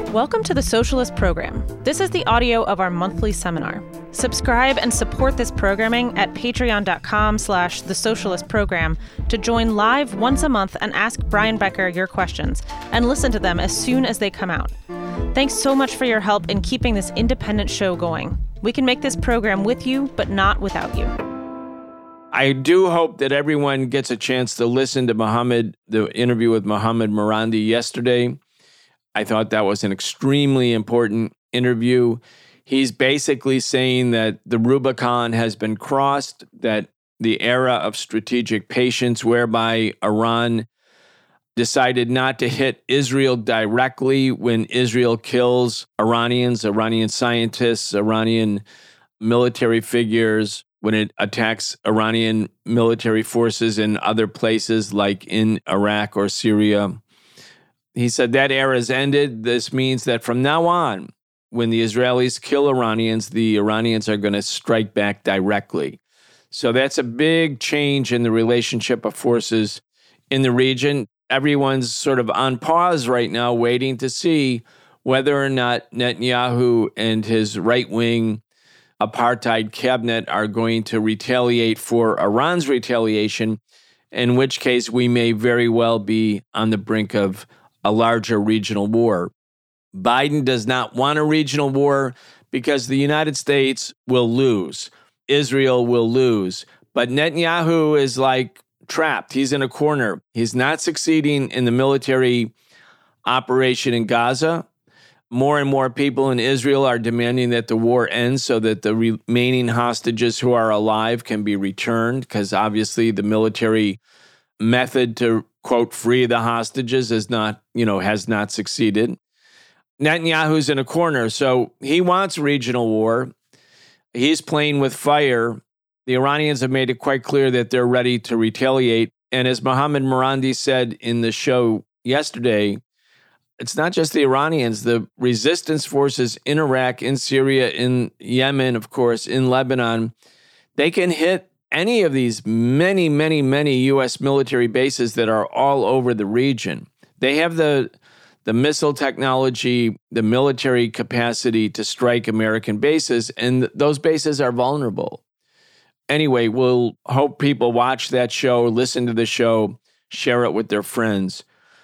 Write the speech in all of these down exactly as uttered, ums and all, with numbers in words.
Welcome to the Socialist Program. This is the audio of our monthly seminar. Subscribe and support this programming at patreon.com slash the Socialist Program to join live once a month and ask Brian Becker your questions and listen to them as soon as they come out. Thanks so much for your help in keeping this independent show going. We can make this program with you, but not without you. I do hope that everyone gets a chance to listen to Mohammed, the interview with Mohammed Marandi yesterday. I thought that was an extremely important interview. He's basically saying that the Rubicon has been crossed, that the era of strategic patience whereby Iran decided not to hit Israel directly when Israel kills Iranians, Iranian scientists, Iranian military figures, when it attacks Iranian military forces in other places like in Iraq or Syria. He said that era has ended. This means that from now on, when the Israelis kill Iranians, the Iranians are going to strike back directly. So that's a big change in the relationship of forces in the region. Everyone's sort of on pause right now, waiting to see whether or not Netanyahu and his right-wing apartheid cabinet are going to retaliate for Iran's retaliation, in which case we may very well be on the brink of a larger regional war. Biden does not want a regional war because the United States will lose. Israel will lose. But Netanyahu is like trapped. He's in a corner. He's not succeeding in the military operation in Gaza. More and more people in Israel are demanding that the war ends so that the remaining hostages who are alive can be returned, because obviously the military method to, quote, free the hostages is not, you know, has not succeeded. Netanyahu's in a corner, so he wants regional war. He's playing with fire. The Iranians have made it quite clear that they're ready to retaliate. And as Mohammed Marandi said in the show yesterday, it's not just the Iranians, the resistance forces in Iraq, in Syria, in Yemen, of course, in Lebanon, they can hit any of these many, many, many U S military bases that are all over the region. They have the the missile technology, the military capacity to strike American bases, and those bases are vulnerable. Anyway, we'll hope people watch that show, listen to the show, share it with their friends.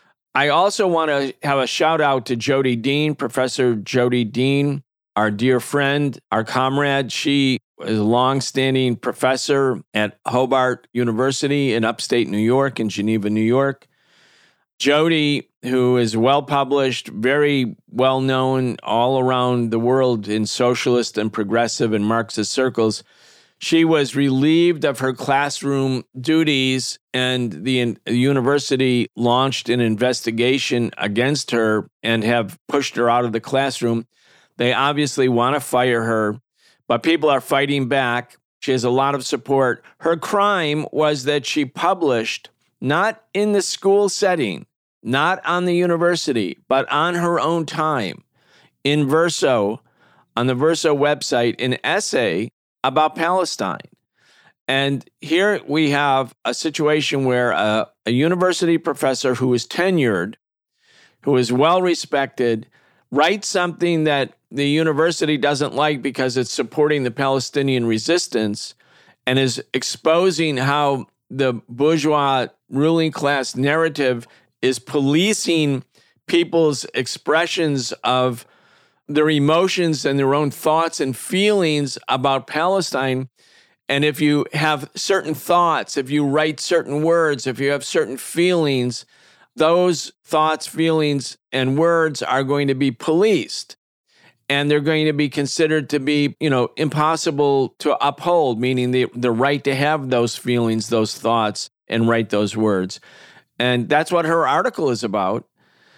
I also want to have a shout out to Jody Dean, Professor Jody Dean, our dear friend, our comrade. She is a longstanding professor at Hobart University in upstate New York, in Geneva, New York. Jody, who is well-published, very well-known all around the world in socialist and progressive and Marxist circles, she was relieved of her classroom duties, and the university launched an investigation against her and have pushed her out of the classroom. They obviously want to fire her, but people are fighting back. She has a lot of support. Her crime was that she published, not in the school setting, not on the university, but on her own time, in Verso, on the Verso website, an essay about Palestine. And here we have a situation where a, a university professor who is tenured, who is well-respected, writes something that the university doesn't like because it's supporting the Palestinian resistance and is exposing how the bourgeois ruling class narrative is policing people's expressions of their emotions and their own thoughts and feelings about Palestine. And if you have certain thoughts, if you write certain words, if you have certain feelings, those thoughts, feelings, and words are going to be policed. And they're going to be considered to be, you know, impossible to uphold, meaning the, the right to have those feelings, those thoughts, and write those words. And that's what her article is about.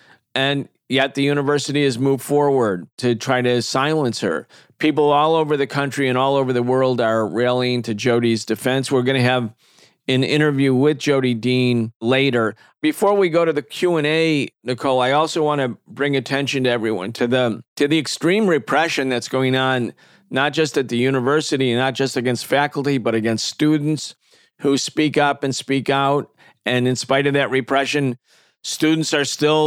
And yet the university has moved forward to try to silence her. People all over the country and all over the world are rallying to Jody's defense. We're going to have an interview with Jody Dean later. Before we go to the Q and A, Nicole, I also want to bring attention to everyone to the to the extreme repression that's going on, not just at the university and not just against faculty, but against students who speak up and speak out. And in spite of that repression, students are still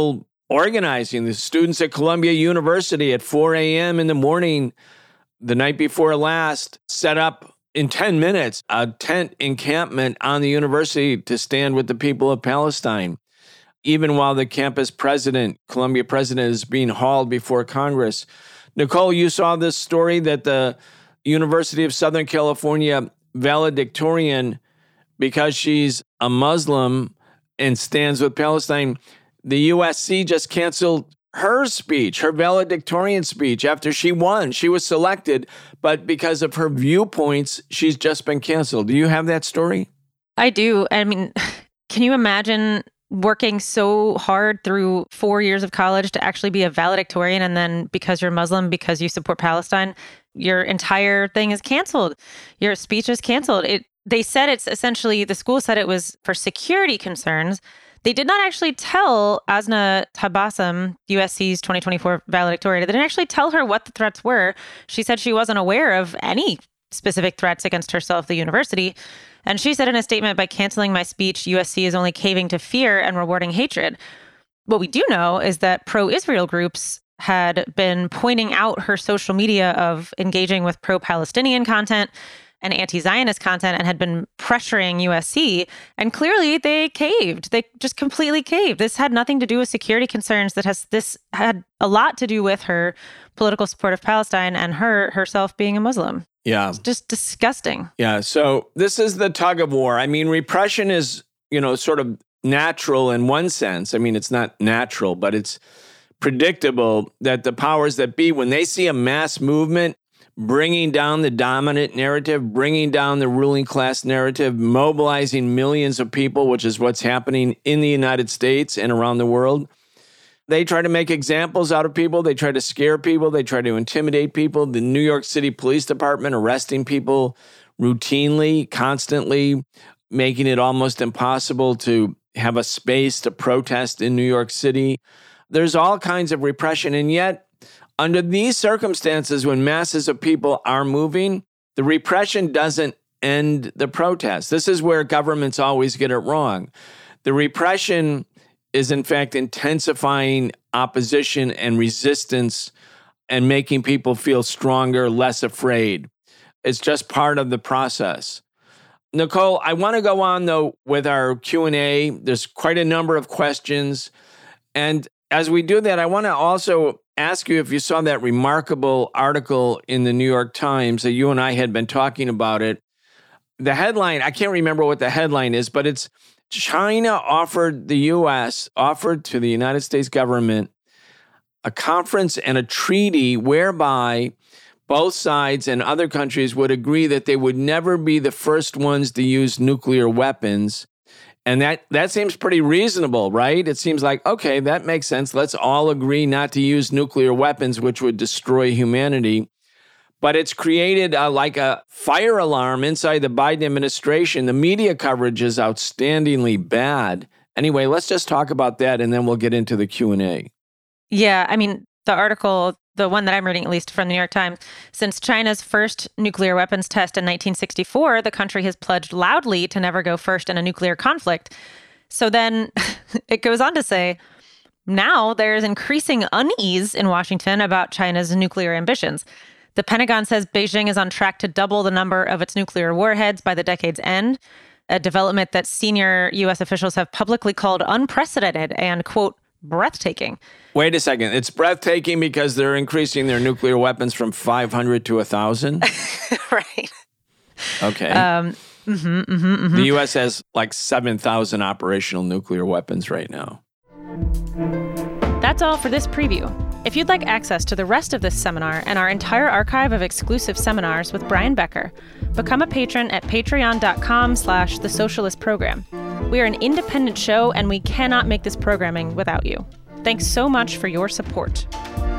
organizing. The students at Columbia University at four a.m. in the morning, the night before last, set up in ten minutes a tent encampment on the university to stand with the people of Palestine. Even while the campus president, Columbia president, is being hauled before Congress. Nicole, you saw this story that the University of Southern California valedictorian, because she's a Muslim and stands with Palestine, the U S C just canceled her speech, her valedictorian speech, after she won. She was selected, but because of her viewpoints, she's just been canceled. Do you have that story? I do. I mean, can you imagine working so hard through four years of college to actually be a valedictorian, and then because you're Muslim, because you support Palestine, your entire thing is canceled. Your speech is canceled. It. They said it's essentially, the school said it was for security concerns. They did not actually tell Asna Tabassum, U S C's twenty twenty-four valedictorian, they didn't actually tell her what the threats were. She said she wasn't aware of any specific threats against herself, the university. And she said in a statement, by canceling my speech, U S C is only caving to fear and rewarding hatred. What we do know is that pro-Israel groups had been pointing out her social media of engaging with pro-Palestinian content and anti-Zionist content, and had been pressuring U S C. And clearly they caved. They just completely caved. This had nothing to do with security concerns. That has this had a lot to do with her political support of Palestine and her herself being a Muslim. Yeah. It's just disgusting. Yeah. So this is the tug of war. I mean, repression is, you know, sort of natural in one sense. I mean, it's not natural, but it's predictable that the powers that be, when they see a mass movement bringing down the dominant narrative, bringing down the ruling class narrative, mobilizing millions of people, which is what's happening in the United States and around the world, they try to make examples out of people. They try to scare people. They try to intimidate people. The New York City Police Department arresting people routinely, constantly, making it almost impossible to have a space to protest in New York City. There's all kinds of repression. And yet, under these circumstances, when masses of people are moving, the repression doesn't end the protest. This is where governments always get it wrong. The repression is, in fact, intensifying opposition and resistance and making people feel stronger, less afraid. It's just part of the process. Nicole, I want to go on, though, with our Q and A. There's quite a number of questions. And as we do that, I want to also ask you if you saw that remarkable article in the New York Times that you and I had been talking about it. The headline, I can't remember what the headline is, but it's China offered the U S, offered to the United States government a conference and a treaty whereby both sides and other countries would agree that they would never be the first ones to use nuclear weapons. And that, that seems pretty reasonable, right? It seems like, okay, that makes sense. Let's all agree not to use nuclear weapons, which would destroy humanity. But it's created a, like a fire alarm inside the Biden administration. The media coverage is outstandingly bad. Anyway, let's just talk about that, and then we'll get into the Q and A. Yeah, I mean, the article, the one that I'm reading, at least from the New York Times, since China's first nuclear weapons test in nineteen sixty-four, the country has pledged loudly to never go first in a nuclear conflict. So then it goes on to say, now there's increasing unease in Washington about China's nuclear ambitions. The Pentagon says Beijing is on track to double the number of its nuclear warheads by the decade's end, a development that senior U S officials have publicly called unprecedented and, quote, breathtaking. Wait a second. It's breathtaking because they're increasing their nuclear weapons from five hundred to one thousand? Right. Okay. Um, mm-hmm, mm-hmm, mm-hmm. The U S has like seven thousand operational nuclear weapons right now. That's all for this preview. If you'd like access to the rest of this seminar and our entire archive of exclusive seminars with Brian Becker, become a patron at patreon.com slash the socialist program. We are an independent show and we cannot make this programming without you. Thanks so much for your support.